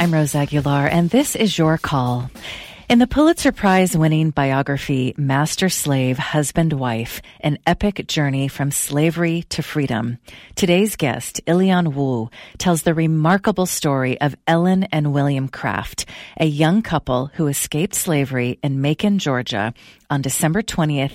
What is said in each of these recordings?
I'm Rose Aguilar, and this is Your Call. In the Pulitzer Prize-winning biography, Master Slave, Husband, Wife, An Epic Journey from Slavery to Freedom, today's guest, Ilian Wu, tells the remarkable story of Ellen and William Craft, a young couple who escaped slavery in Macon, Georgia, on December 20th,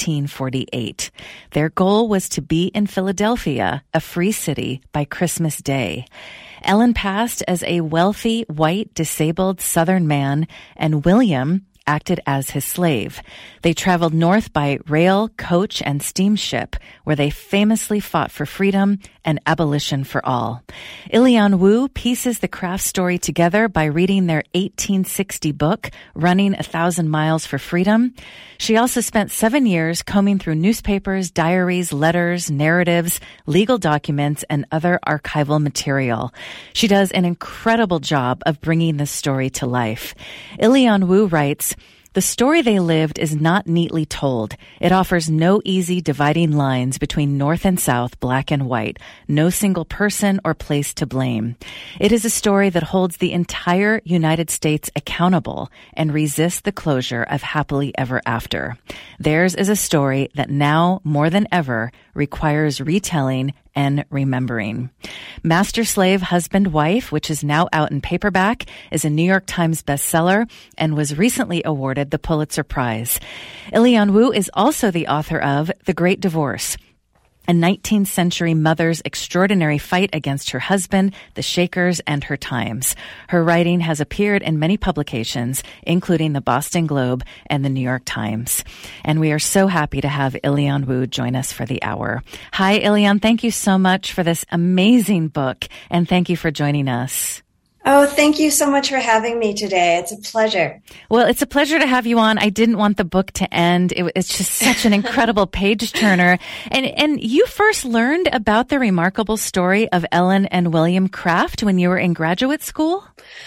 1848. Their goal was to be in Philadelphia, a free city, by Christmas Day. Ellen passed as a wealthy, white, disabled Southern man, and William acted as his slave. They traveled north by rail, coach, and steamship, where they famously fought for freedom and abolition for all. Ilian Wu pieces the Craft story together by reading their 1860 book, Running 1,000 Miles for Freedom. She also spent 7 years combing through newspapers, diaries, letters, narratives, legal documents, and other archival material. She does an incredible job of bringing this story to life. Ilian Wu writes, "The story they lived is not neatly told. It offers no easy dividing lines between North and South, black and white, no single person or place to blame. It is a story that holds the entire United States accountable and resists the closure of happily ever after. Theirs is a story that now, more than ever, requires retelling and remembering." Master Slave, Husband, Wife, which is now out in paperback, is a New York Times bestseller and was recently awarded the Pulitzer Prize. Ilian Wu is also the author of The Great Divorce, a 19th century mother's extraordinary fight against her husband, the Shakers, and her times. Her writing has appeared in many publications, including the Boston Globe and the New York Times. And we are so happy to have Ilian Wu join us for the hour. Hi, Ilian. Thank you so much for this amazing book, and thank you for joining us. Oh, thank you so much for having me today. It's a pleasure. Well, it's a pleasure to have you on. I didn't want the book to end. It's just such an incredible page turner. And you first learned about the remarkable story of Ellen and William Craft when you were in graduate school?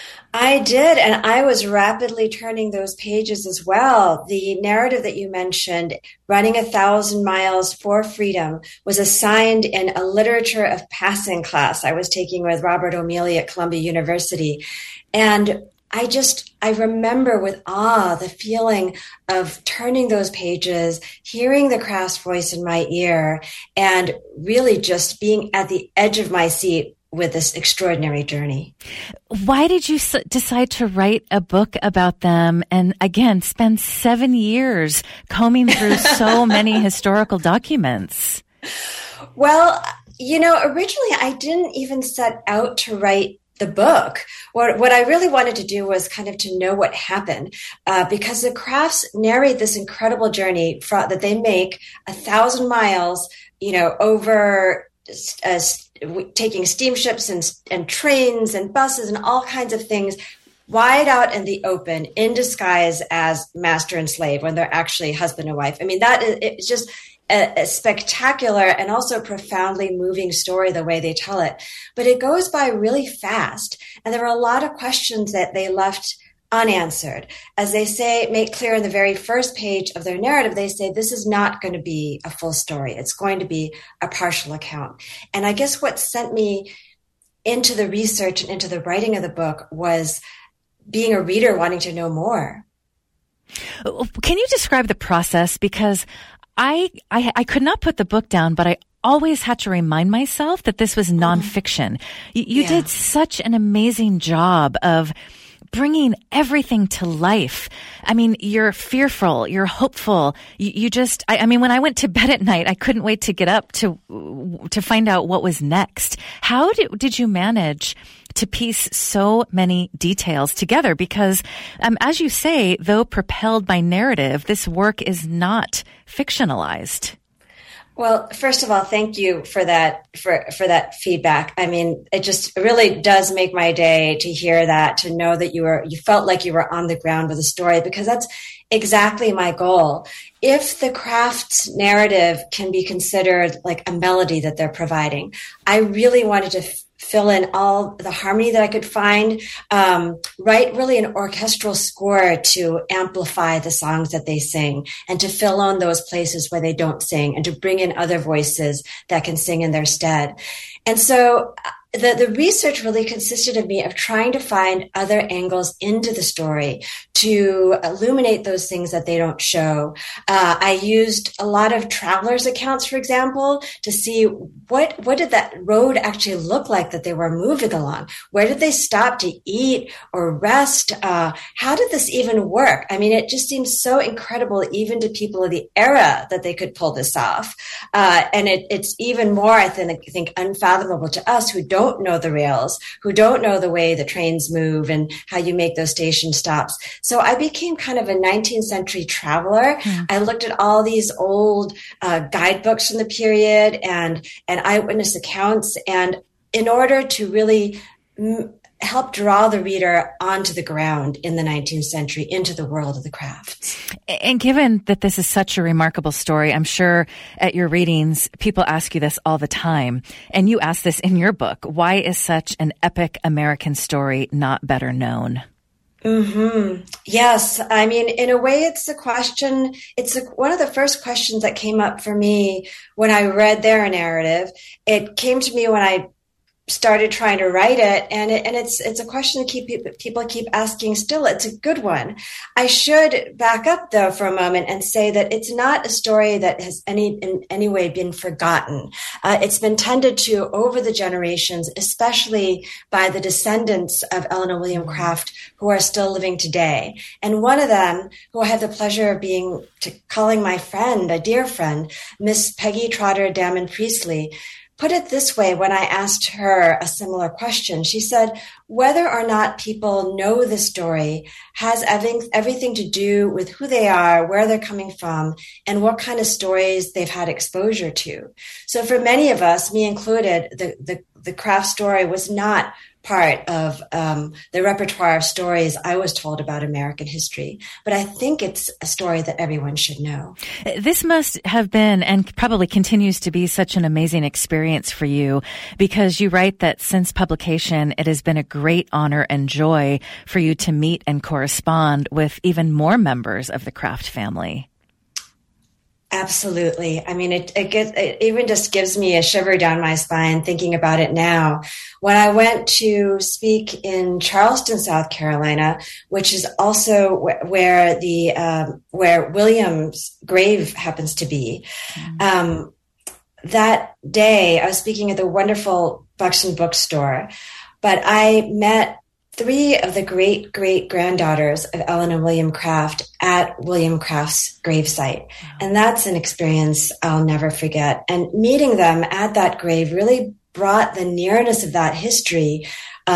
I did, and I was rapidly turning those pages as well. The narrative that you mentioned, Running 1,000 Miles for Freedom, was assigned in a literature of passing class I was taking with Robert O'Meally at Columbia University. And I remember with awe the feeling of turning those pages, hearing the Craft's voice in my ear, and really just being at the edge of my seat with this extraordinary journey. Why did you decide to write a book about them and, again, spend 7 years combing through so many historical documents? Well, originally I didn't even set out to write the book. What I really wanted to do was kind of to know what happened, because the Crafts narrate this incredible journey that they make 1,000 miles, over taking steamships and trains and buses and all kinds of things wide out in the open in disguise as master and slave when they're actually husband and wife. I mean, it's just a spectacular and also profoundly moving story the way they tell it. But it goes by really fast. And there are a lot of questions that they left unanswered. As they make clear in the very first page of their narrative, they say this is not going to be a full story. It's going to be a partial account. And I guess what sent me into the research and into the writing of the book was being a reader wanting to know more. Can you describe the process? Because I could not put the book down, but I always had to remind myself that this was nonfiction. You did such an amazing job of bringing everything to life. I mean, you're fearful, you're hopeful. You just, when I went to bed at night, I couldn't wait to get up to find out what was next. How did you manage to piece so many details together? Because, as you say, though propelled by narrative, this work is not fictionalized. Well, first of all, thank you for that feedback. I mean, it just really does make my day to hear that, to know that you felt like you were on the ground with a story, because that's exactly my goal. If the Craft's narrative can be considered like a melody that they're providing, I really wanted to fill in all the harmony that I could find, write really an orchestral score to amplify the songs that they sing, and to fill in those places where they don't sing, and to bring in other voices that can sing in their stead. And so the research really consisted of me of trying to find other angles into the story to illuminate those things that they don't show. I used a lot of travelers' accounts, for example, to see what did that road actually look like that they were moving along? Where did they stop to eat or rest? How did this even work? I mean, it just seems so incredible, even to people of the era, that they could pull this off. And it's even more, I think, unfathomable to us who don't know the rails, who don't know the way the trains move and how you make those station stops. So I became kind of a 19th century traveler. I looked at all these old guidebooks from the period and eyewitness accounts. And in order to really help draw the reader onto the ground in the 19th century, into the world of the crafts. And given that this is such a remarkable story, I'm sure at your readings, people ask you this all the time. And you ask this in your book. Why is such an epic American story not better known? Mm-hmm. Yes. I mean, in a way, it's a question. One of the first questions that came up for me when I read their narrative. It came to me when I started trying to write it, and it's a question that people keep asking still. It's a good one. I should back up though for a moment and say that it's not a story that has in any way been forgotten. It's been tended to over the generations, especially by the descendants of Eleanor William Craft who are still living today. And one of them, who I have the pleasure of calling my friend, a dear friend, Miss Peggy Trotter Damon Priestley, put it this way when I asked her a similar question. She said, whether or not people know the story has everything to do with who they are, where they're coming from, and what kind of stories they've had exposure to. So for many of us, me included, the Craft story was not part of the repertoire of stories I was told about American history. But I think it's a story that everyone should know. This must have been, and probably continues to be, such an amazing experience for you, because you write that since publication, it has been a great honor and joy for you to meet and correspond with even more members of the Craft family. Absolutely. I mean, it even just gives me a shiver down my spine thinking about it now. When I went to speak in Charleston, South Carolina, which is also where William's grave happens to be, that day I was speaking at the wonderful Buxton Bookstore, but I met 3 of the great-great-granddaughters of Eleanor William Craft at William Craft's gravesite. And that's an experience I'll never forget. And meeting them at that grave really brought the nearness of that history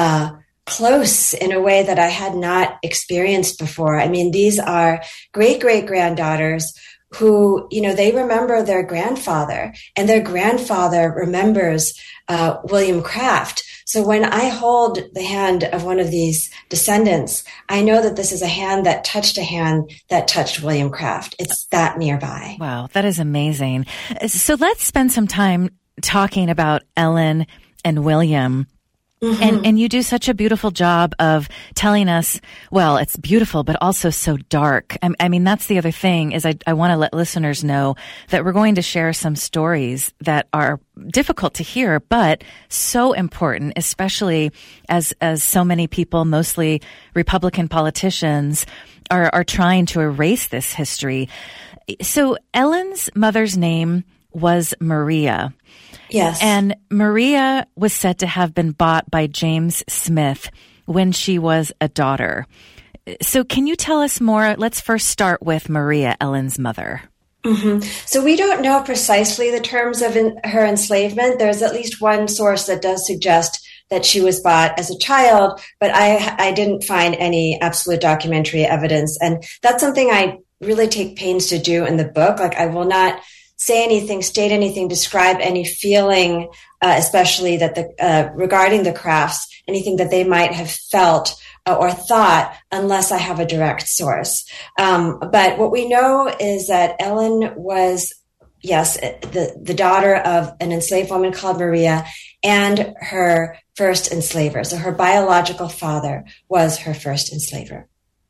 close in a way that I had not experienced before. I mean, these are great-great-granddaughters who, they remember their grandfather, and their grandfather remembers William Craft. So when I hold the hand of one of these descendants, I know that this is a hand that touched William Craft. It's that nearby. Wow, that is amazing. So let's spend some time talking about Ellen and William. Mm-hmm. And you do such a beautiful job of telling us, well, it's beautiful, but also so dark. I mean, that's the other thing is I want to let listeners know that we're going to share some stories that are difficult to hear, but so important, especially as so many people, mostly Republican politicians, are trying to erase this history. So Ellen's mother's name was Maria. Yes. And Maria was said to have been bought by James Smith when she was a daughter. So can you tell us more? Let's first start with Maria, Ellen's mother. Mm-hmm. So we don't know precisely the terms of her enslavement. There's at least one source that does suggest that she was bought as a child, but I didn't find any absolute documentary evidence. And that's something I really take pains to do in the book. Like, I will not say anything, state anything, describe any feeling, especially that regarding the Crafts, anything that they might have felt or thought, unless I have a direct source. But what we know is that Ellen was, yes, the daughter of an enslaved woman called Maria and her first enslaver. So her biological father was her first enslaver.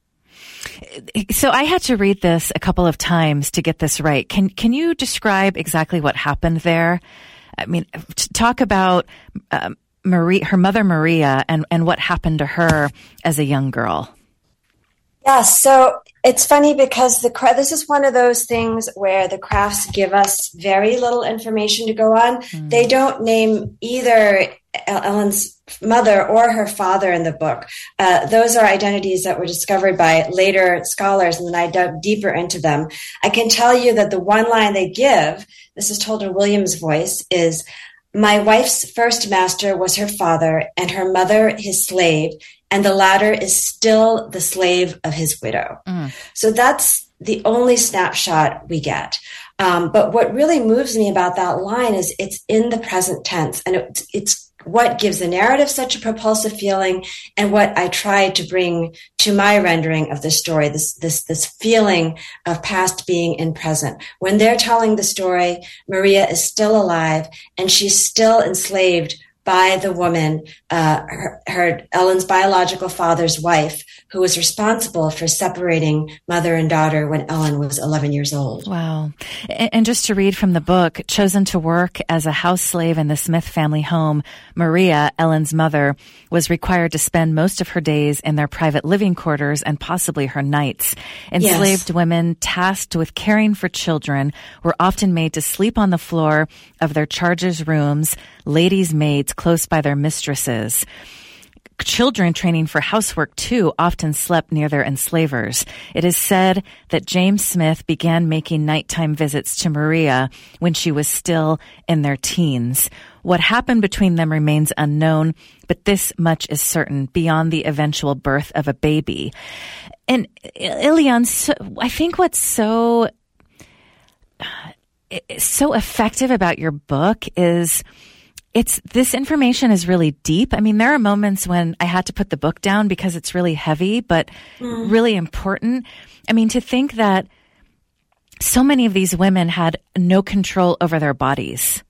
So I had to read this a couple of times to get this right. Can you describe exactly what happened there? I mean, talk about her mother Maria and what happened to her as a young girl. Yeah, so it's funny because this is one of those things where the Crafts give us very little information to go on. They don't name either Ellen's mother or her father in the book. Those are identities that were discovered by later scholars, and then I dug deeper into them. I can tell you that the one line they give, this is told in William's voice, is, "My wife's first master was her father, and her mother his slave, and the latter is still the slave of his widow." So that's the only snapshot we get. But what really moves me about that line is it's in the present tense, and it's what gives the narrative such a propulsive feeling, and what I tried to bring to my rendering of the story, this feeling of past being in present. When they're telling the story, Maria is still alive, and she's still enslaved by the woman, her Ellen's biological father's wife, who was responsible for separating mother and daughter when Ellen was 11 years old. Wow. And just to read from the book, chosen to work as a house slave in the Smith family home, Maria, Ellen's mother, was required to spend most of her days in their private living quarters and possibly her nights. Enslaved women tasked with caring for children were often made to sleep on the floor of their charges' rooms, ladies' maids close by their mistresses. Children training for housework, too, often slept near their enslavers. It is said that James Smith began making nighttime visits to Maria when she was still in their teens. What happened between them remains unknown, but this much is certain, beyond the eventual birth of a baby. And Ilian, I think what's so effective about your book is this information is really deep. I mean, there are moments when I had to put the book down because it's really heavy, but really important. I mean, to think that so many of these women had no control over their bodies.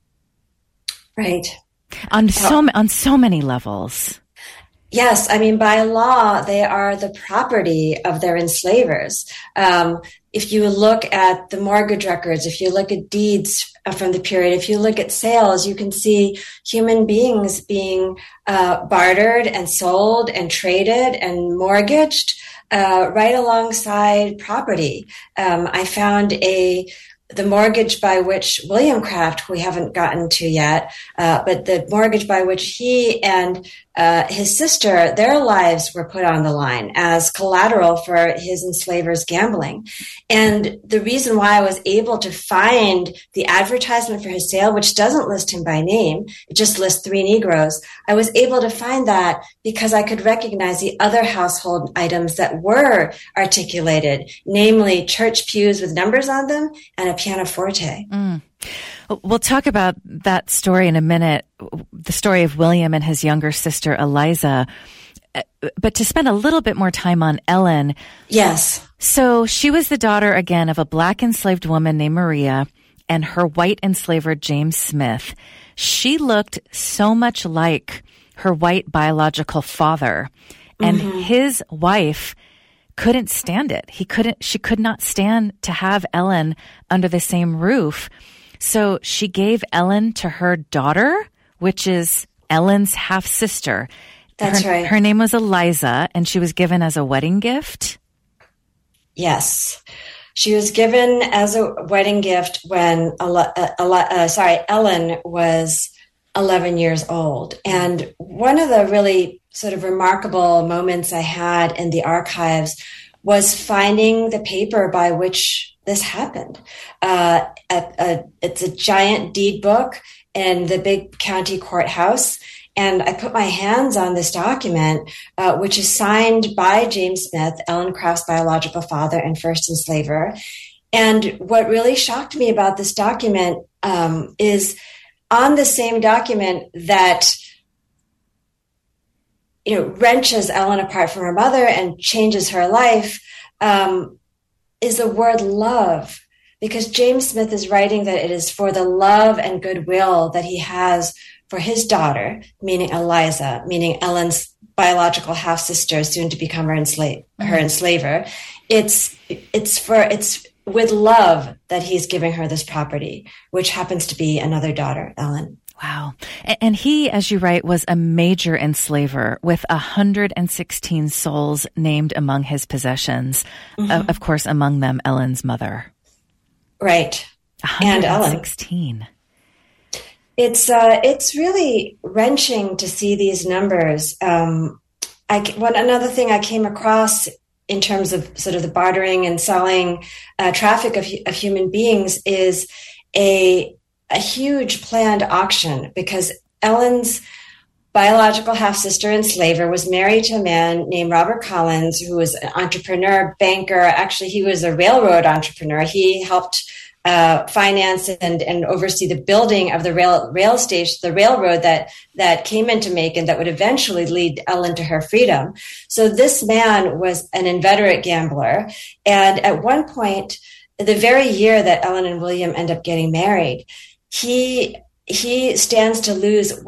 Right. On so many levels. Yes. I mean, by law, they are the property of their enslavers. If you look at the mortgage records, if you look at deeds from the period, if you look at sales, you can see human beings being bartered and sold and traded and mortgaged right alongside property. I found the mortgage by which William Craft, we haven't gotten to yet, but the mortgage by which he and his sister, their lives were put on the line as collateral for his enslavers gambling. And the reason why I was able to find the advertisement for his sale, which doesn't list him by name, it just lists 3 Negroes, I was able to find that because I could recognize the other household items that were articulated, namely church pews with numbers on them and a pianoforte. We'll talk about that story in a minute, the story of William and his younger sister, Eliza. But to spend a little bit more time on Ellen. Yes. So she was the daughter, again, of a black enslaved woman named Maria and her white enslaver, James Smith. She looked so much like her white biological father. And his wife couldn't stand it. She could not stand to have Ellen under the same roof. So she gave Ellen to her daughter, which is Ellen's half-sister. That's right. Her name was Eliza, and she was given as a wedding gift? Yes. She was given as a wedding gift when Ellen was 11 years old. And one of the really sort of remarkable moments I had in the archives was finding the paper by which this happened. It's a giant deed book in the big county courthouse. And I put my hands on this document, which is signed by James Smith, Ellen Craft's biological father and first enslaver. And what really shocked me about this document is on the same document that wrenches Ellen apart from her mother and changes her life, is the word love, because James Smith is writing that it is for the love and goodwill that he has for his daughter, meaning Eliza, meaning Ellen's biological half-sister, soon to become her enslaver. It's with love that he's giving her this property, which happens to be another daughter, Ellen. Wow. And he, as you write, was a major enslaver with 116 souls named among his possessions. Mm-hmm. Of course, among them, Ellen's mother. Right. 116. It's really wrenching to see these numbers. Another thing I came across in terms of sort of the bartering and selling traffic of human beings is a huge planned auction, because Ellen's biological half-sister and slaver was married to a man named Robert Collins, who was an entrepreneur, banker. Actually, he was a railroad entrepreneur. He helped finance and oversee the building of the rail station, the railroad that came into Macon that would eventually lead Ellen to her freedom. So this man was an inveterate gambler. And at one point, the very year that Ellen and William end up getting married, he stands to lose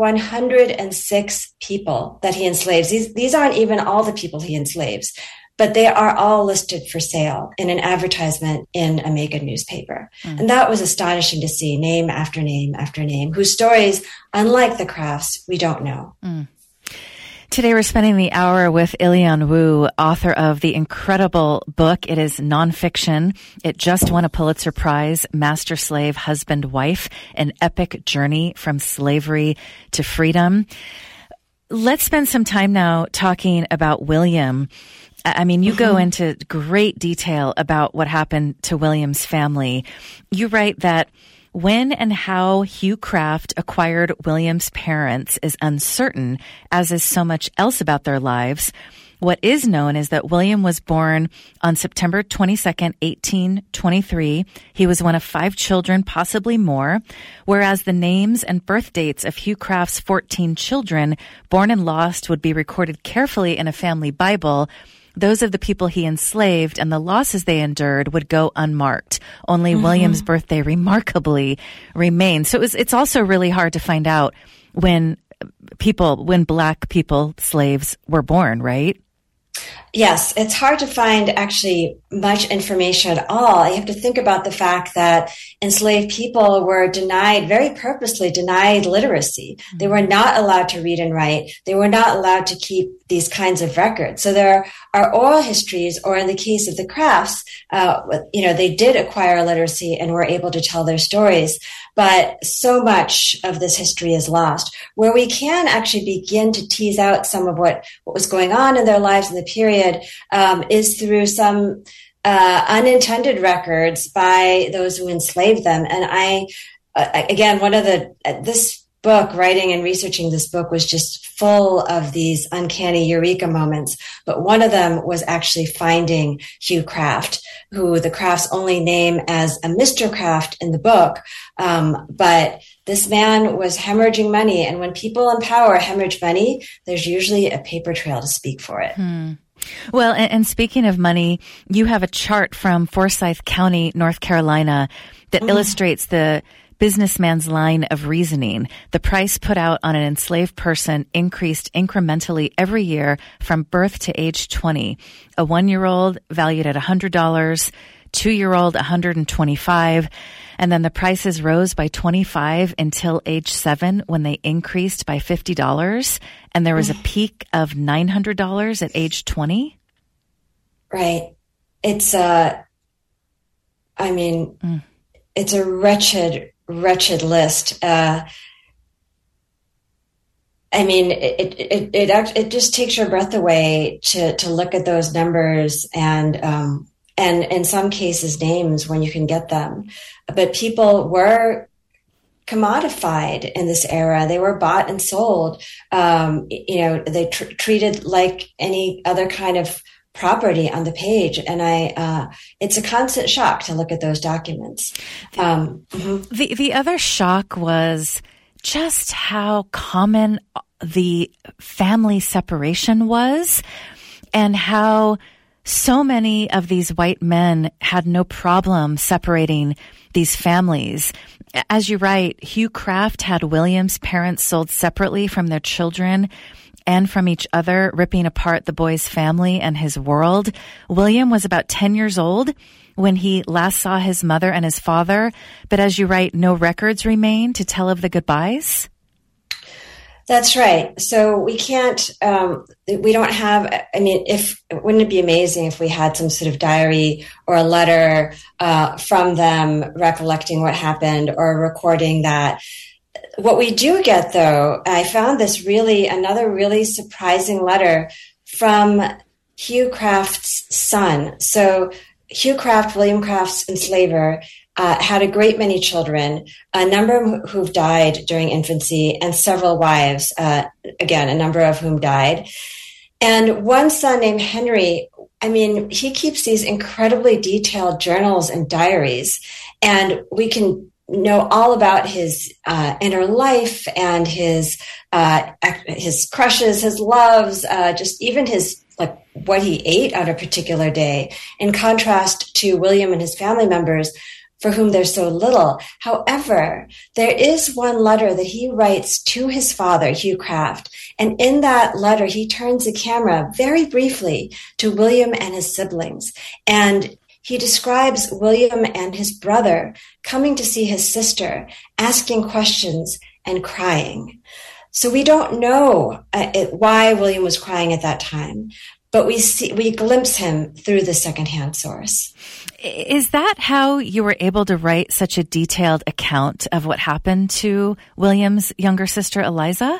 106 people that he enslaves. These aren't even all the people he enslaves, but they are all listed for sale in an advertisement in a Macon newspaper. And that was astonishing to see, name after name after name, whose stories, unlike the Crafts, we don't know. Today we're spending the hour with Ilian Wu, author of the incredible book. It is nonfiction. It just won a Pulitzer Prize, Master Slave, Husband, Wife, An Epic Journey from Slavery to Freedom. Let's spend some time now talking about William. I mean, you go into great detail about what happened to William's family. You write that when and how Hugh Craft acquired William's parents is uncertain, as is so much else about their lives. What is known is that William was born on September 22nd, 1823. He was one of 5 children, possibly more, whereas the names and birth dates of Hugh Craft's 14 children, born and lost, would be recorded carefully in a family Bible. Those of the people he enslaved and the losses they endured would go unmarked. Only William's birthday remarkably remained. So it's also really hard to find out when Black people, slaves, were born, right? Yes, it's hard to find actually much information at all. You have to think about the fact that enslaved people were very purposely denied literacy. They were not allowed to read and write. They were not allowed to keep these kinds of records. So there are oral histories, or in the case of the Crafts, they did acquire literacy and were able to tell their stories. But so much of this history is lost. Where we can actually begin to tease out some of what was going on in their lives in the period is through some unintended records by those who enslaved them. And this book, writing and researching this book, was just full of these uncanny eureka moments. But one of them was actually finding Hugh Craft, who the Crafts only name as a Mr. Craft in the book. But this man was hemorrhaging money. And when people in power hemorrhage money, there's usually a paper trail to speak for it. Well, and speaking of money, you have a chart from Forsyth County, North Carolina, that illustrates the businessman's line of reasoning. The price put out on an enslaved person increased incrementally every year from birth to age 20. A 1-year-old valued at $100, 2-year-old $125, and then the prices rose by 25 until age 7, when they increased by $50, and there was a peak of $900 at age 20. Right. It's it's a wretched list. It just takes your breath away to look at those numbers and in some cases names when you can get them. But people were commodified in this era. They were bought and sold. They treated like any other kind of property on the page. And it's a constant shock to look at those documents. The other shock was just how common the family separation was, and how so many of these white men had no problem separating these families. As you write, Hugh Craft had William's parents sold separately from their children and from each other, ripping apart the boy's family and his world. William was about 10 years old when he last saw his mother and his father, but as you write, no records remain to tell of the goodbyes. That's right. So we can't, we don't have, I mean, wouldn't it be amazing if we had some sort of diary or a letter from them recollecting what happened or recording that? What we do get, though, I found another really surprising letter from Hugh Craft's son. So Hugh Craft, William Craft's enslaver, had a great many children, a number who've died during infancy, and several wives, again, a number of whom died. And one son named Henry, I mean, he keeps these incredibly detailed journals and diaries, and we can know all about his inner life and his crushes, his loves, just even his what he ate on a particular day, in contrast to William and his family members, for whom there's so little. However, there is one letter that he writes to his father, Hugh Craft, and in that letter, he turns the camera very briefly to William and his siblings, and he describes William and his brother coming to see his sister, asking questions and crying. So we don't know why William was crying at that time, but we glimpse him through the secondhand source. Is that how you were able to write such a detailed account of what happened to William's younger sister, Eliza?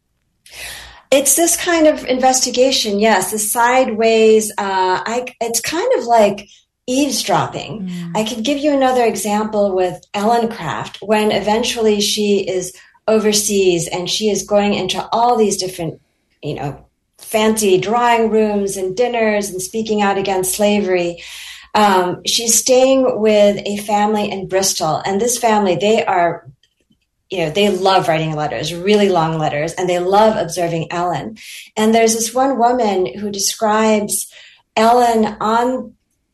It's this kind of investigation, yes, the sideways. It's kind of like eavesdropping. I could give you another example with Ellen Craft, when eventually she is overseas and she is going into all these different, fancy drawing rooms and dinners and speaking out against slavery. She's staying with a family in Bristol, and this family, they love writing letters, really long letters, and they love observing Ellen. And there's this one woman who describes Ellen on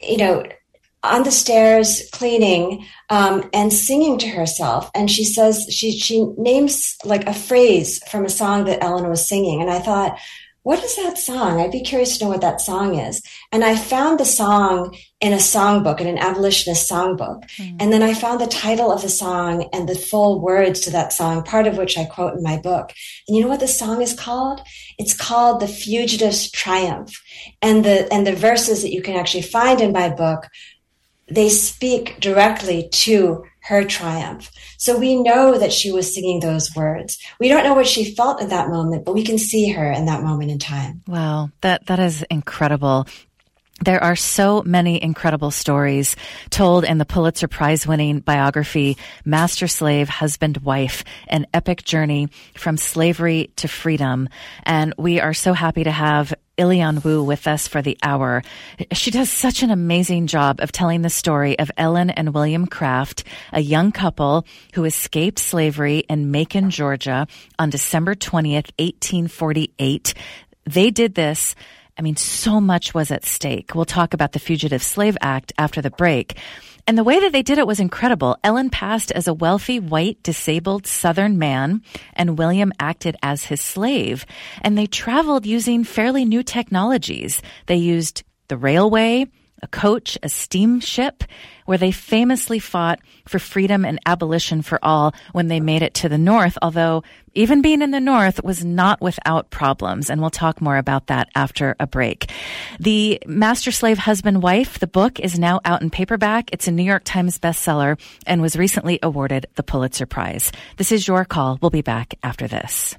the stairs cleaning and singing to herself. And she says, she names like a phrase from a song that Ellen was singing. And I thought, what is that song? I'd be curious to know what that song is. And I found the song in a songbook, in an abolitionist songbook. And then I found the title of the song and the full words to that song, part of which I quote in my book. And you know what the song is called? It's called The Fugitive's Triumph. And the verses that you can actually find in my book, they speak directly to her triumph. So we know that she was singing those words. We don't know what she felt at that moment, but we can see her in that moment in time. Wow, that is incredible. There are so many incredible stories told in the Pulitzer Prize-winning biography, Master Slave, Husband, Wife, An Epic Journey from Slavery to Freedom. And we are so happy to have Ilian Wu with us for the hour. She does such an amazing job of telling the story of Ellen and William Craft, a young couple who escaped slavery in Macon, Georgia on December 20th, 1848. They did this. I mean, so much was at stake. We'll talk about the Fugitive Slave Act after the break. And the way that they did it was incredible. Ellen passed as a wealthy, white, disabled Southern man, and William acted as his slave. And they traveled using fairly new technologies. They used the railway, a coach, a steamship, where they famously fought for freedom and abolition for all when they made it to the North, although even being in the North was not without problems. And we'll talk more about that after a break. The Master Slave Husband Wife, the book, is now out in paperback. It's a New York Times bestseller and was recently awarded the Pulitzer Prize. This is Your Call. We'll be back after this.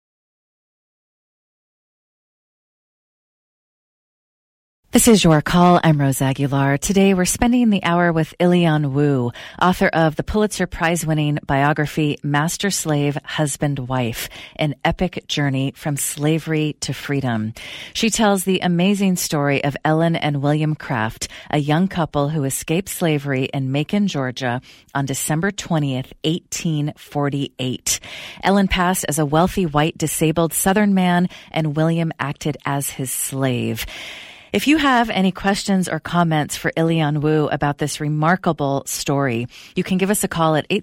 This is Your Call. I'm Rose Aguilar. Today we're spending the hour with Ilian Wu, author of the Pulitzer Prize-winning biography, Master Slave, Husband, Wife, An Epic Journey from Slavery to Freedom. She tells the amazing story of Ellen and William Craft, a young couple who escaped slavery in Macon, Georgia on December 20th, 1848. Ellen passed as a wealthy, white, disabled Southern man, and William acted as his slave. If you have any questions or comments for Ilian Wu about this remarkable story, you can give us a call at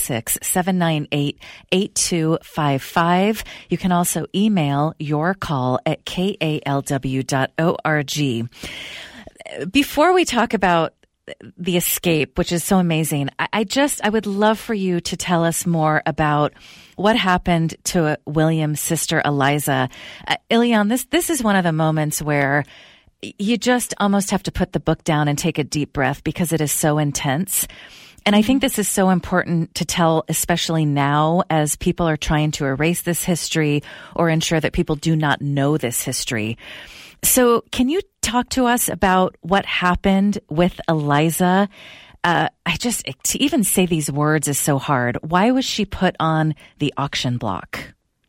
866-798-8255. You can also email your call at kalw.org. Before we talk about the escape, which is so amazing. I would love for you to tell us more about what happened to William's sister, Eliza. Eliane, this is one of the moments where you just almost have to put the book down and take a deep breath because it is so intense. And I think this is so important to tell, especially now as people are trying to erase this history or ensure that people do not know this history. So can you talk to us about what happened with Eliza? To even say these words is so hard. Why was she put on the auction block?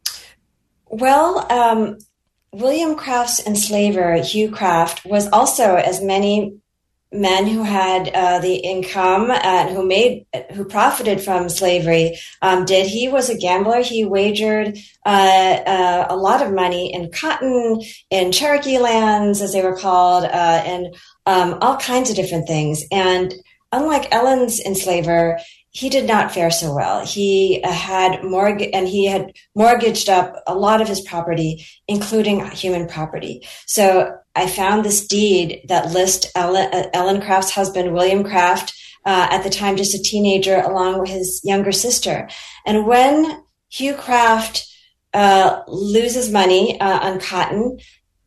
Well, William Craft's enslaver, Hugh Craft, was also, as many men who had the income and who profited from slavery did. He was a gambler. He wagered a lot of money in cotton, in Cherokee lands, as they were called, and all kinds of different things. And unlike Ellen's enslaver, he did not fare so well. He had mortgaged up a lot of his property, including human property. So I found this deed that lists Ellen Craft's husband, William Craft, at the time just a teenager, along with his younger sister. And when Hugh Craft loses money on cotton,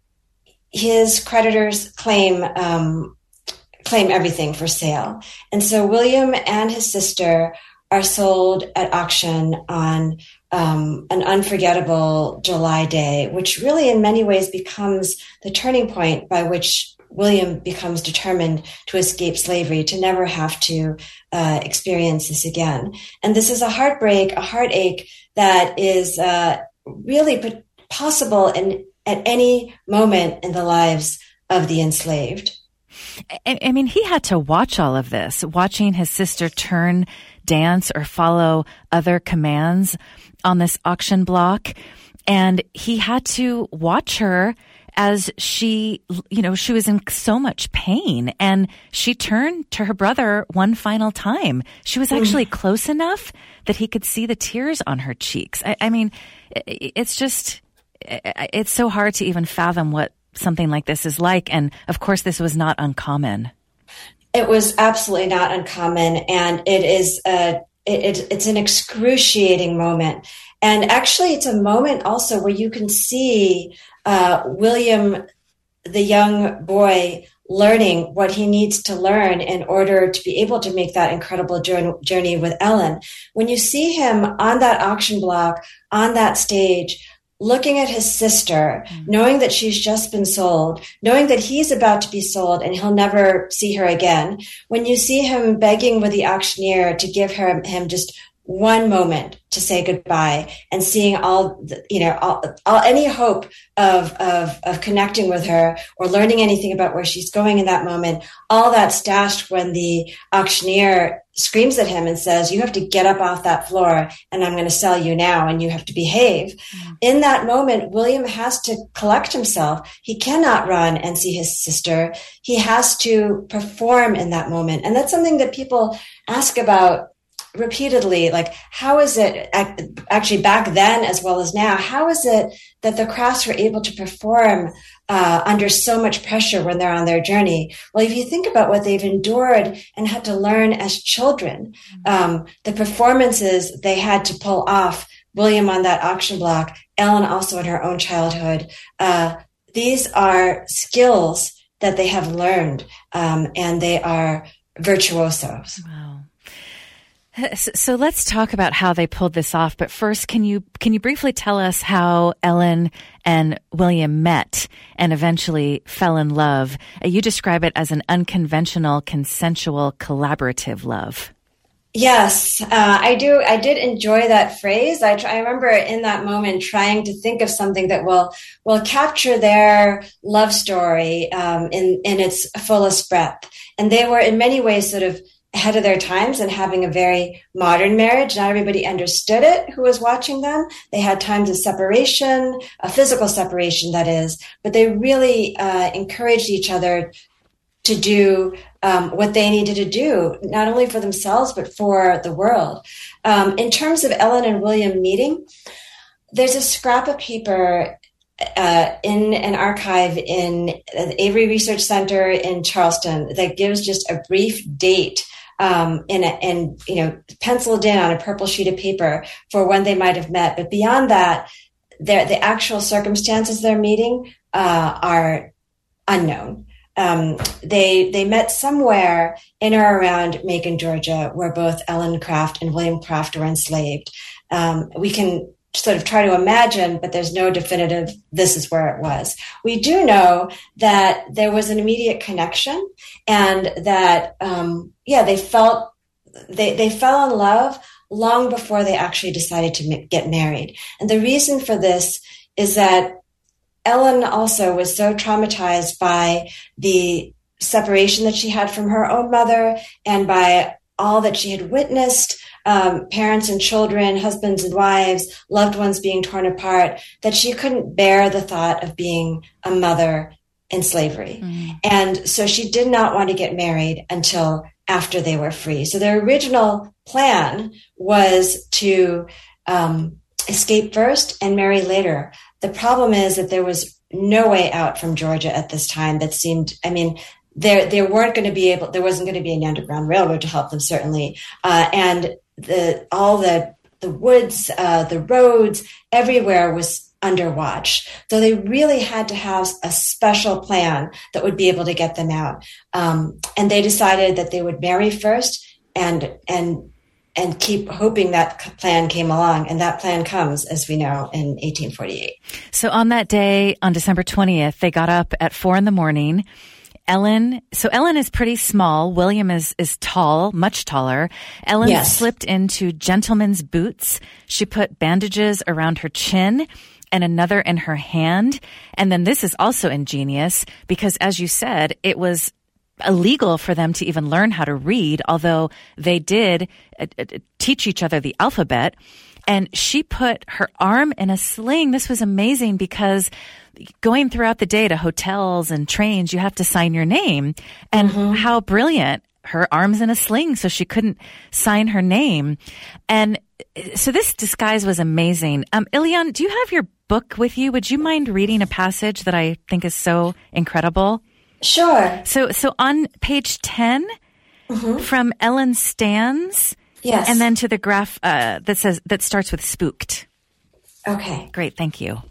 his creditors claim everything for sale. And so William and his sister are sold at auction on an unforgettable July day, which really in many ways becomes the turning point by which William becomes determined to escape slavery, to never have to experience this again. And this is a heartbreak, a heartache that is really possible at any moment in the lives of the enslaved. I mean, he had to watch all of this, watching his sister turn, dance, or follow other commands on this auction block. And he had to watch her as she was in so much pain. And she turned to her brother one final time. She was actually close enough that he could see the tears on her cheeks. I mean, it's so hard to even fathom what something like this is like. And of course, this was not uncommon. It was absolutely not uncommon. And it is, it's an excruciating moment. And actually, it's a moment also where you can see William, the young boy, learning what he needs to learn in order to be able to make that incredible journey with Ellen. When you see him on that auction block, on that stage, looking at his sister, knowing that she's just been sold, knowing that he's about to be sold and he'll never see her again. When you see him begging with the auctioneer to give him just one moment to say goodbye, and seeing any hope of connecting with her or learning anything about where she's going in that moment, all that's dashed when the auctioneer screams at him and says, "You have to get up off that floor and I'm going to sell you now and you have to behave." In that moment, William has to collect himself. He cannot run and see his sister. He has to perform in that moment. And that's something that people ask about repeatedly, like, how is it actually back then as well as now, how is it that the Crafts were able to perform under so much pressure when they're on their journey? Well, if you think about what they've endured and had to learn as children, the performances they had to pull off, William on that auction block, Ellen also in her own childhood, these are skills that they have learned, and they are virtuosos. Wow. So let's talk about how they pulled this off. But first, can you briefly tell us how Ellen and William met and eventually fell in love? You describe it as an unconventional, consensual, collaborative love. Yes, I do. I did enjoy that phrase. I remember in that moment trying to think of something that will capture their love story in its fullest breadth. And they were in many ways sort of ahead of their times and having a very modern marriage. Not everybody understood it who was watching them. They had times of separation, a physical separation, that is, but they really encouraged each other to do what they needed to do, not only for themselves, but for the world. In terms of Ellen and William meeting, there's a scrap of paper in an archive in the Avery Research Center in Charleston that gives just a brief date penciled in on a purple sheet of paper for when they might have met. But beyond that, the actual circumstances of their meeting are unknown. They met somewhere in or around Macon, Georgia, where both Ellen Craft and William Craft were enslaved. We can sort of try to imagine, but there's no definitive, this is where it was. We do know that there was an immediate connection and that, they fell in love long before they actually decided to get married. And the reason for this is that Ellen also was so traumatized by the separation that she had from her own mother and by all that she had witnessed, parents and children, husbands and wives, loved ones being torn apart, that she couldn't bear the thought of being a mother in slavery. Mm. And so she did not want to get married until after they were free. So their original plan was to escape first and marry later. The problem is that there was no way out from Georgia at this time that seemed, there wasn't going to be an underground railroad to help them, certainly. And all the woods, the roads, everywhere was under watch. So they really had to have a special plan that would be able to get them out. And they decided that they would marry first and keep hoping that plan came along. And that plan comes, as we know, in 1848. So on that day, on December 20th, they got up at 4 a.m. Ellen is pretty small. William is tall, much taller. Ellen slipped into gentleman's boots. She put bandages around her chin and another in her hand. And then this is also ingenious because, as you said, it was illegal for them to even learn how to read, although they did teach each other the alphabet. And she put her arm in a sling. This was amazing because going throughout the day to hotels and trains, you have to sign your name. And how brilliant. Her arm's in a sling, so she couldn't sign her name. And so this disguise was amazing. Ilian, do you have your book with you? Would you mind reading a passage that I think is so incredible? Sure. So on page 10, from Ellen stands, and then to the graph that starts with spooked. Okay. Great, thank you.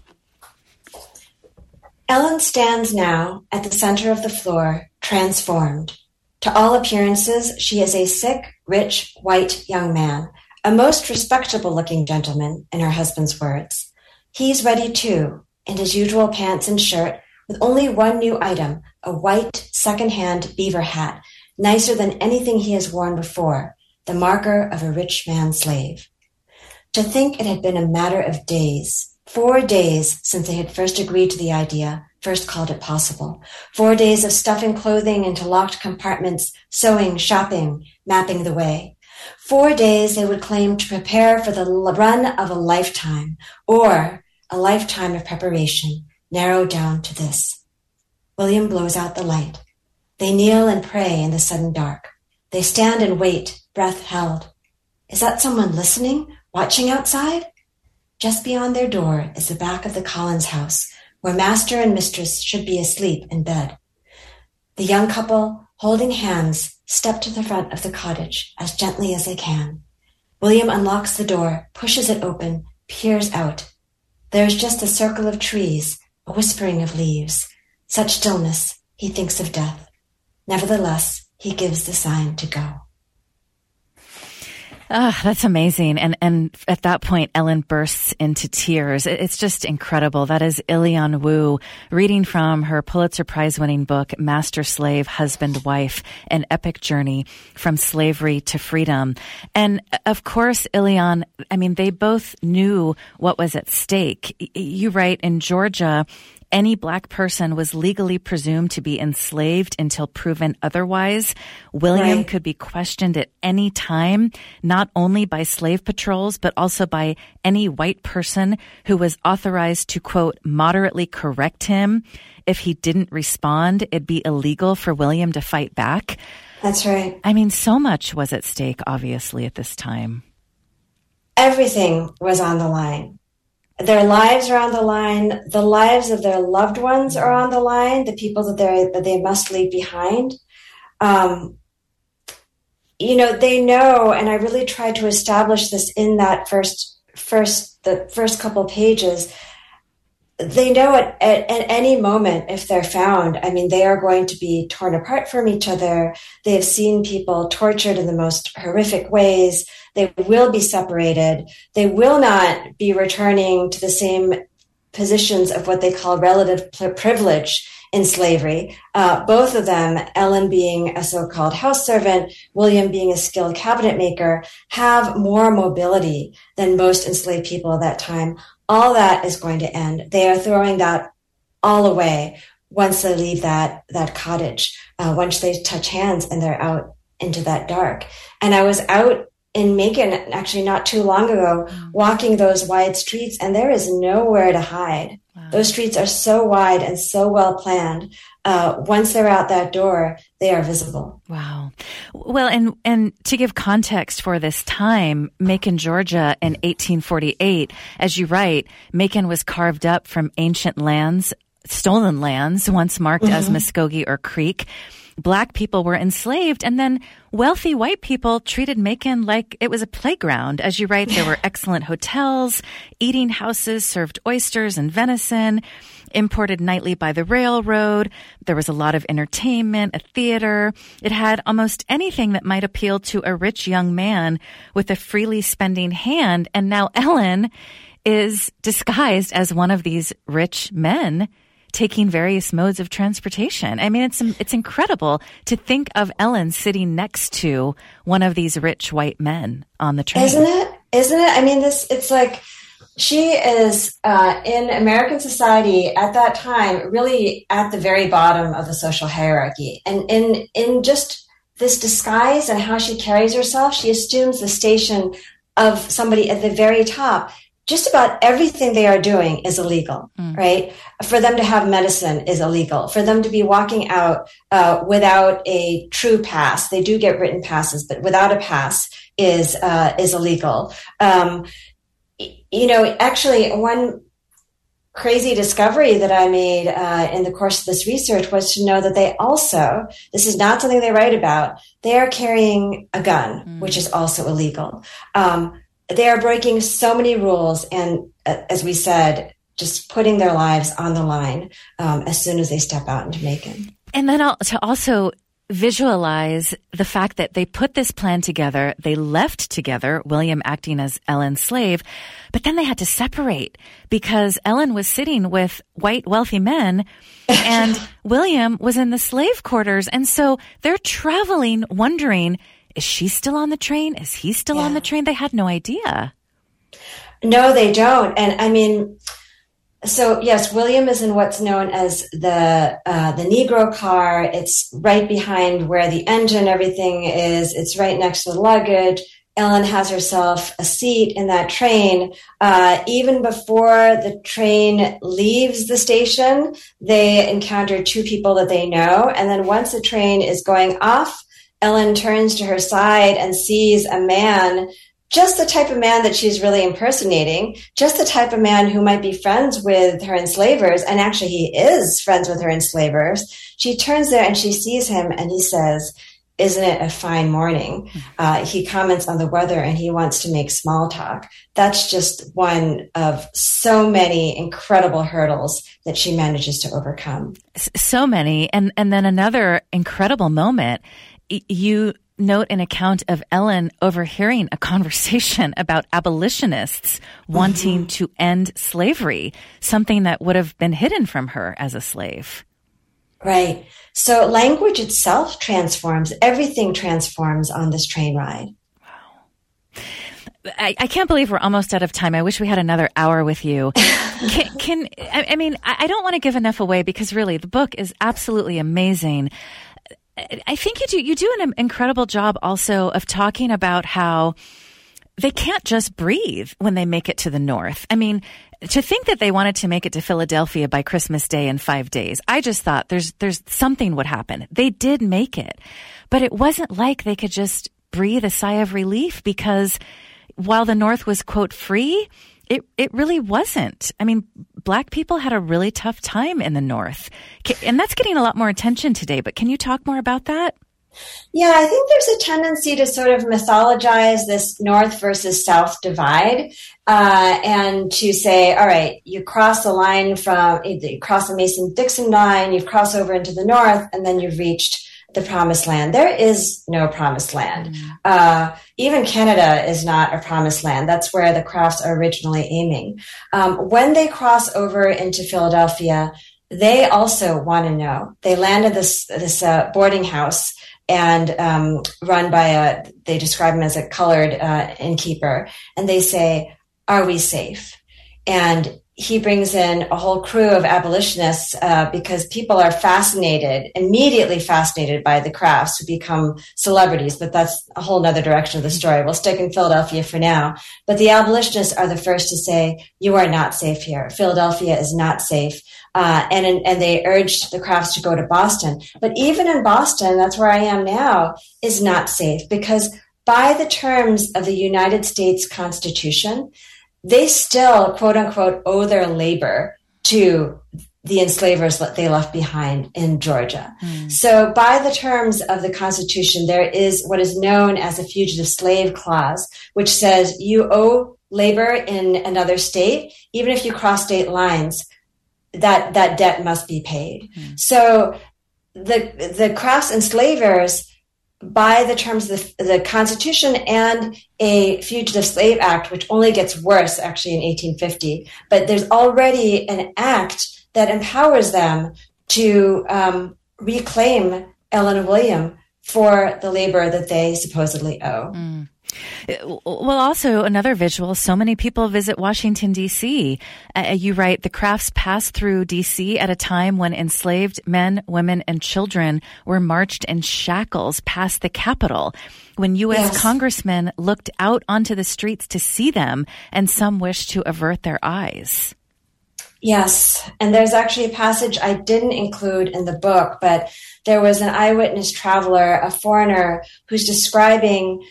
Ellen stands now at the center of the floor, transformed. To all appearances, she is a sick, rich, white young man, a most respectable-looking gentleman, in her husband's words. He's ready, too, in his usual pants and shirt, with only one new item, a white, second-hand beaver hat, nicer than anything he has worn before, the marker of a rich man's slave. To think it had been a matter of days, 4 days since they had first agreed to the idea, first called it possible. 4 days of stuffing clothing into locked compartments, sewing, shopping, mapping the way. 4 days they would claim to prepare for the run of a lifetime, or a lifetime of preparation, narrowed down to this. William blows out the light. They kneel and pray in the sudden dark. They stand and wait, breath held. Is that someone listening, watching outside? Just beyond their door is the back of the Collins house, where master and mistress should be asleep in bed. The young couple, holding hands, step to the front of the cottage as gently as they can. William unlocks the door, pushes it open, peers out. There is just a circle of trees, a whispering of leaves. Such stillness, he thinks of death. Nevertheless, he gives the sign to go. That's amazing. And at that point, Ellen bursts into tears. It's just incredible. That is Ilian Wu reading from her Pulitzer Prize-winning book, Master Slave, Husband, Wife, An Epic Journey from Slavery to Freedom. And of course, Ilian, they both knew what was at stake. You write, in Georgia, any Black person was legally presumed to be enslaved until proven otherwise. William could be questioned at any time, not only by slave patrols, but also by any white person who was authorized to, quote, moderately correct him. If he didn't respond, it'd be illegal for William to fight back. That's right. So much was at stake, obviously, at this time. Everything was on the line. Their lives are on the line. The lives of their loved ones are on the line. The people that they must leave behind. They know, and I really tried to establish this in that the first couple pages. They know at any moment, if they're found, I mean, they are going to be torn apart from each other. They have seen people tortured in the most horrific ways. They will be separated. They will not be returning to the same positions of what they call relative privilege in slavery. Both of them, Ellen being a so-called house servant, William being a skilled cabinet maker, have more mobility than most enslaved people at that time. All that is going to end. They are throwing that all away once they leave that cottage, once they touch hands and they're out into that dark. And I was out in Macon, actually not too long ago, walking those wide streets, and there is nowhere to hide. Wow. Those streets are so wide and so well planned. Once they're out that door, they are visible. Wow. Well, and to give context for this time, Macon, Georgia in 1848, as you write, Macon was carved up from ancient lands, stolen lands, once marked as Muskogee or Creek. Black people were enslaved, and then wealthy white people treated Macon like it was a playground. As you write, there were excellent hotels, eating houses served oysters and venison, imported nightly by the railroad. There was a lot of entertainment, a theater. It had almost anything that might appeal to a rich young man with a freely spending hand. And now Ellen is disguised as one of these rich men taking various modes of transportation. I mean, it's incredible to think of Ellen sitting next to one of these rich white men on the train. Isn't it? I mean, it's like she is in American society at that time, really at the very bottom of the social hierarchy. And in just this disguise and how she carries herself, she assumes the station of somebody at the very top. Just about everything they are doing is illegal, right? For them to have medicine is illegal. For them to be walking out without a true pass, they do get written passes, but without a pass is illegal. Actually, one crazy discovery that I made in the course of this research was to know that they also, this is not something they write about, they are carrying a gun, which is also illegal. They are breaking so many rules and, as we said, just putting their lives on the line as soon as they step out into Macon. And then to also visualize the fact that they put this plan together, they left together, William acting as Ellen's slave, but then they had to separate because Ellen was sitting with white wealthy men and William was in the slave quarters. And so they're traveling, wondering, is she still on the train? Is he still on the train? They had no idea. No, they don't. And I mean, so yes, William is in what's known as the Negro car. It's right behind where the engine, everything is. It's right next to the luggage. Ellen has herself a seat in that train. Even before the train leaves the station, they encounter two people that they know. And then once the train is going off, Ellen turns to her side and sees a man, just the type of man that she's really impersonating, just the type of man who might be friends with her enslavers. And actually, he is friends with her enslavers. She turns there and she sees him and he says, "Isn't it a fine morning?" He comments on the weather and he wants to make small talk. That's just one of so many incredible hurdles that she manages to overcome. So many. And then another incredible moment. You note an account of Ellen overhearing a conversation about abolitionists wanting to end slavery, something that would have been hidden from her as a slave. Right. So language itself transforms. Everything transforms on this train ride. Wow. I can't believe we're almost out of time. I wish we had another hour with you. I mean, I don't want to give enough away because really the book is absolutely amazing. I think you do an incredible job also of talking about how they can't just breathe when they make it to the North. I mean, to think that they wanted to make it to Philadelphia by Christmas Day in 5 days, I just thought there's something would happen. They did make it, but it wasn't like they could just breathe a sigh of relief because while the North was, quote, free, It really wasn't. I mean, Black people had a really tough time in the North. And that's getting a lot more attention today. But can you talk more about that? Yeah, I think there's a tendency to sort of mythologize this North versus South divide, and to say, all right, you cross the line you cross the Mason-Dixon line, you've crossed over into the North, and then you've reached the promised land. There is no promised land. Even Canada is not a promised land. That's where the Crafts are originally aiming. When they cross over into Philadelphia, they also want to know. They land at this boarding house and run by they describe him as a colored innkeeper, and they say, "Are we safe?" And he brings in a whole crew of abolitionists because people are immediately fascinated by the Crafts, who become celebrities. But that's a whole other direction of the story. We'll stick in Philadelphia for now. But the abolitionists are the first to say, "You are not safe here. Philadelphia is not safe." And they urged the Crafts to go to Boston. But even in Boston, that's where I am now, is not safe, because by the terms of the United States Constitution, they still, quote unquote, owe their labor to the enslavers that they left behind in Georgia. So by the terms of the Constitution, there is what is known as a fugitive slave clause, which says you owe labor in another state, even if you cross state lines, that debt must be paid. So the Crafts enslavers, by the terms of the Constitution and a Fugitive Slave Act, which only gets worse actually in 1850, but there's already an act that empowers them to reclaim Ellen and William for the labor that they supposedly owe. Well, also another visual, so many people visit Washington, D.C. You write, the Crafts passed through D.C. at a time when enslaved men, women, and children were marched in shackles past the Capitol, when U.S. congressmen looked out onto the streets to see them, and some wished to avert their eyes. Yes, and there's actually a passage I didn't include in the book, but there was an eyewitness traveler, a foreigner, who's describing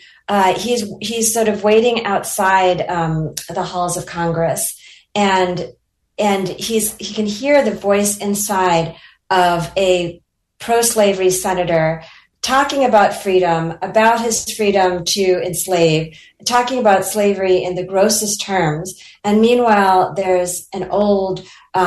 he's sort of waiting outside the halls of Congress, and he can hear the voice inside of a pro-slavery senator talking about freedom, about his freedom to enslave, talking about slavery in the grossest terms. And meanwhile, there's an old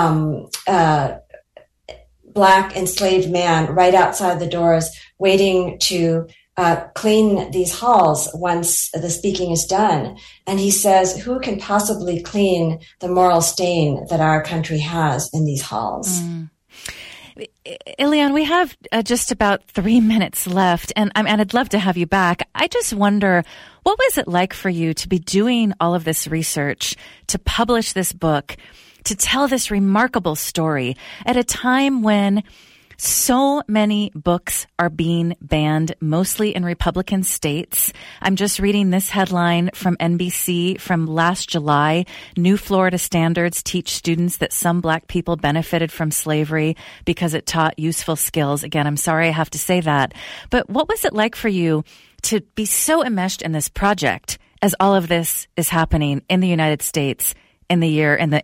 Black enslaved man right outside the doors waiting to clean these halls once the speaking is done. And he says, who can possibly clean the moral stain that our country has in these halls? Eliane, we have just about 3 minutes left, and I'd love to have you back. I just wonder, what was it like for you to be doing all of this research, to publish this book, to tell this remarkable story at a time when so many books are being banned, mostly in Republican states? I'm just reading this headline from NBC from last July. New Florida standards teach students that some Black people benefited from slavery because it taught useful skills. Again, I'm sorry I have to say that. But what was it like for you to be so enmeshed in this project as all of this is happening in the United States in the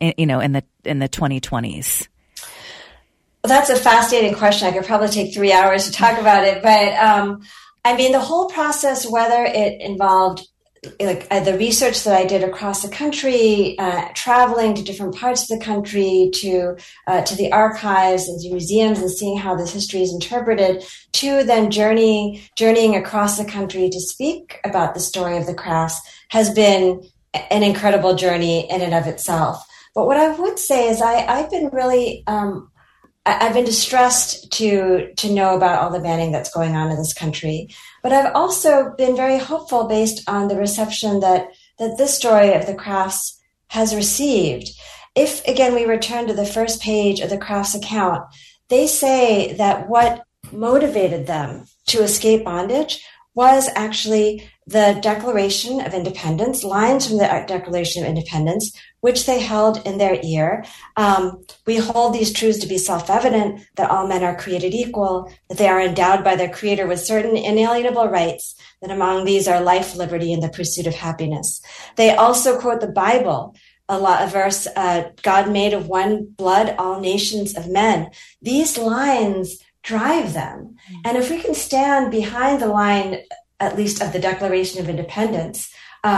2020s? Well, that's a fascinating question. I could probably take 3 hours to talk about it. But the whole process, whether it involved the research that I did across the country, traveling to different parts of the country, to the archives and to museums and seeing how this history is interpreted, to then journeying across the country to speak about the story of the Crafts, has been an incredible journey in and of itself. But what I would say is I've been really I've been distressed to know about all the banning that's going on in this country. But I've also been very hopeful based on the reception that this story of the Crafts has received. If, again, we return to the first page of the Crafts account, they say that what motivated them to escape bondage was actually the Declaration of Independence, lines from the Declaration of Independence, which they held in their ear. We hold these truths to be self-evident, that all men are created equal, that they are endowed by their Creator with certain inalienable rights, that among these are life, liberty, and the pursuit of happiness. They also quote the Bible, a verse, God made of one blood all nations of men. These lines drive them. And if we can stand behind the line, at least of the Declaration of Independence,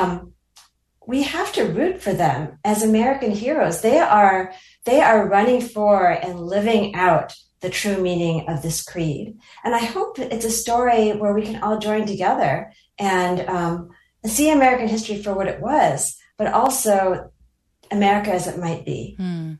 we have to root for them as American heroes. They are running for and living out the true meaning of this creed. And I hope it's a story where we can all join together and see American history for what it was, but also America as it might be.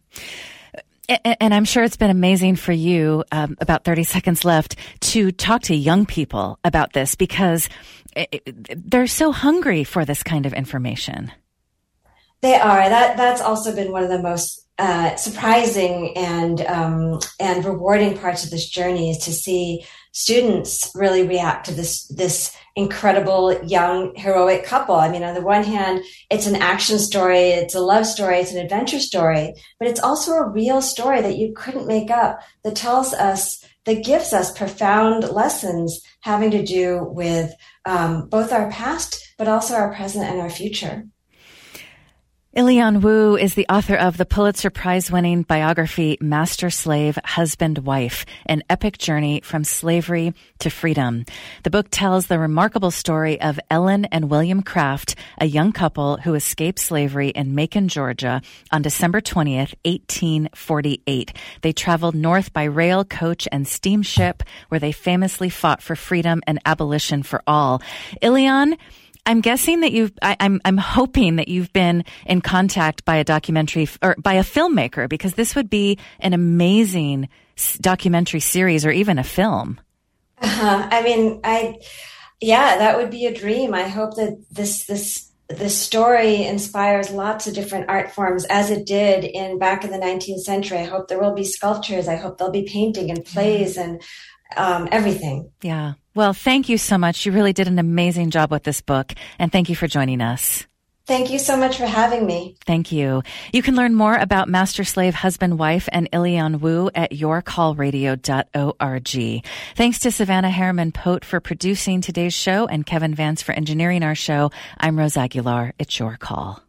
And I'm sure it's been amazing for you, about 30 seconds left, to talk to young people about this because they're so hungry for this kind of information. They are. That's also been one of the most surprising and rewarding parts of this journey, is to see students really react to this incredible young heroic couple. I mean, on the one hand, it's an action story, it's a love story, it's an adventure story, but it's also a real story that you couldn't make up, that tells us, that gives us profound lessons having to do with both our past, but also our present and our future. Eliane Wu is the author of the Pulitzer Prize-winning biography Master Slave, Husband, Wife, An Epic Journey from Slavery to Freedom. The book tells the remarkable story of Ellen and William Craft, a young couple who escaped slavery in Macon, Georgia on December 20th, 1848. They traveled north by rail, coach, and steamship, where they famously fought for freedom and abolition for all. Eliane, I'm guessing that I'm hoping that you've been in contact by a documentary or by a filmmaker, because this would be an amazing documentary series or even a film. I mean, that would be a dream. I hope that this story inspires lots of different art forms, as it did back in the 19th century. I hope there will be sculptures. I hope there'll be painting and plays and everything. Yeah. Well, thank you so much. You really did an amazing job with this book, and thank you for joining us. Thank you so much for having me. Thank you. You can learn more about Master Slave, Husband, Wife, and Eliane Wu at yourcallradio.org. Thanks to Savannah Harriman-Pote for producing today's show and Kevin Vance for engineering our show. I'm Rose Aguilar. It's Your Call.